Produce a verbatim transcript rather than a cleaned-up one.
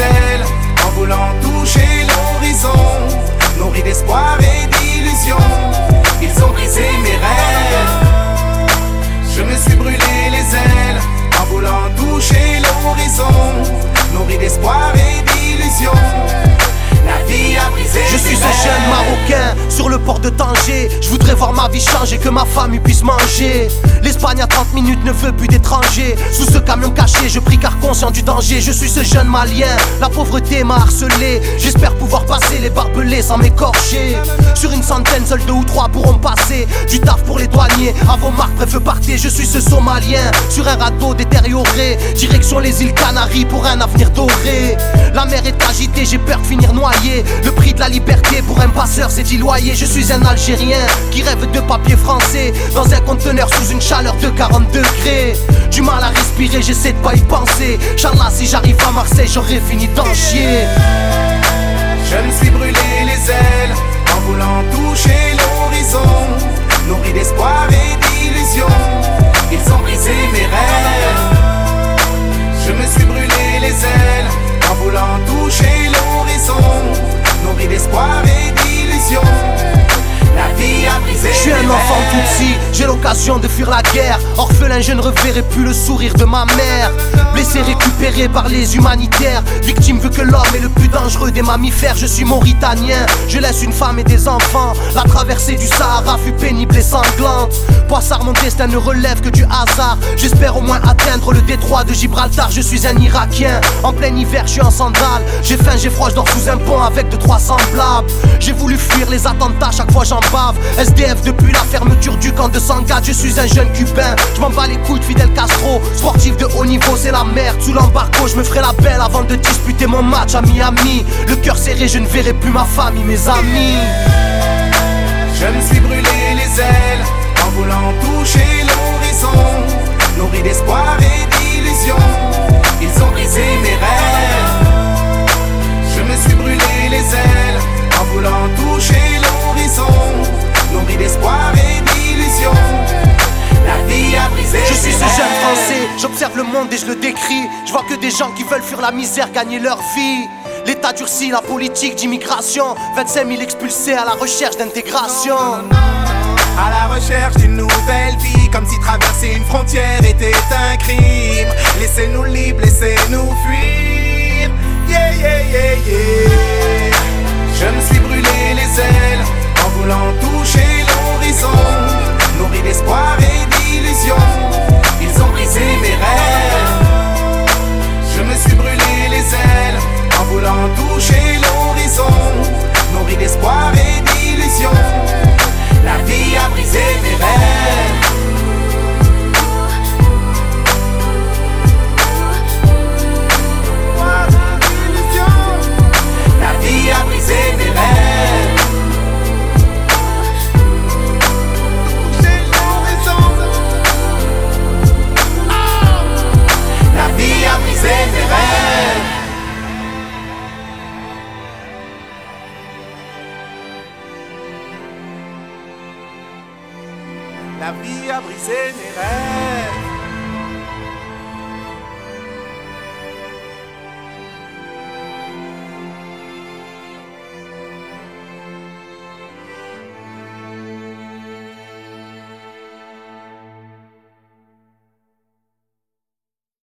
ailes en voulant toucher l'horizon, nourris d'espoir et d'illusions. Ils ont brisé mes rêves. Je me suis brûlé les ailes en voulant toucher l'horizon, nourris d'espoir et d'illusions. La vie a brisé. Je suis un jeune Marocain sur le port de Tanger. Je voudrais voir ma vie changer, que ma famille puisse manger. L'Espagne à trente minutes ne veut plus d'étrangers. Sous ce camion caché, je prie car conscient du danger. Je suis ce jeune malien, la pauvreté m'a harcelé. J'espère pouvoir passer les barbelés sans m'écorcher. Sur une centaine, seuls deux ou trois pourront passer. Du taf pour les douaniers, à vos marques, bref partez. Je suis ce Somalien, sur un radeau détérioré. Direction les îles Canaries pour un avenir doré. La mer est agitée, j'ai peur de finir noyé. Le prix de la liberté pour un passeur c'est dix loyers. Je suis un Algérien qui rêve de papier français dans un conteneur sous une chaleur de quarante degrés. Du mal à respirer, j'essaie de pas y penser. Inch'Allah si j'arrive à Marseille j'aurais fini d'en chier. Je me suis brûlé les ailes en voulant toucher l'horizon, nourris d'espoir et d'illusions. Ils ont brisé mes rêves. Je me suis brûlé les ailes en voulant toucher l'horizon, nourris d'espoir et d'illusions. La vie a brisé. Je suis un enfant Tutsi, j'ai l'occasion de fuir la guerre. Orphelin, je ne reverrai plus le sourire de ma mère. Blessé, récupéré par les humanitaires. Victime veut que l'homme est le plus dangereux des mammifères. Je suis mauritanien, je laisse une femme et des enfants. La traversée du Sahara fut pénible et sanglante. Poissard, mon destin ne relève que du hasard. J'espère au moins atteindre le détroit de Gibraltar. Je suis un Irakien, en plein hiver je suis en sandales. J'ai faim, j'ai froid, je dors sous un pont avec deux trois semblables. J'ai voulu fuir les attentats, chaque fois j'en bave. S D F depuis la fermeture du camp de Sangad. Je suis un jeune cubain, je m'en bats les couilles de Fidel Castro. Sportif de haut niveau, c'est la merde sous l'embargo. Je me ferai la belle avant de disputer mon match à Miami. Le cœur serré, je ne verrai plus ma famille, mes amis. Je me suis brûlé les ailes en voulant toucher l'horizon, nourris d'espoir et d'illusions. Ils ont brisé mes rêves. Je me suis brûlé les ailes en voulant toucher l'horizon, nourris d'espoir et d'illusions. La vie a brisé. Je suis mes ce jeune rêves. français, j'observe le monde et je le décris. Je vois que des gens qui veulent fuir la misère, gagner leur vie. L'État durcit la politique d'immigration. Vingt-cinq mille expulsés à la recherche d'intégration. À la recherche d'une nouvelle vie, comme si traverser une frontière était un crime. Laissez-nous libres, laissez-nous fuir. Yeah, yeah, yeah, yeah. Je me suis brûlé les ailes en voulant toucher l'horizon, nourris d'espoir et d'illusions. Ils ont brisé mes rêves. Je me suis brûlé les ailes en voulant toucher l'horizon, nourris d'espoir et d'illusions. La vie a brisé mes rêves. La vie a brisé mes rêves. La vie a brisé mes rêves. La vie a brisé mes rêves.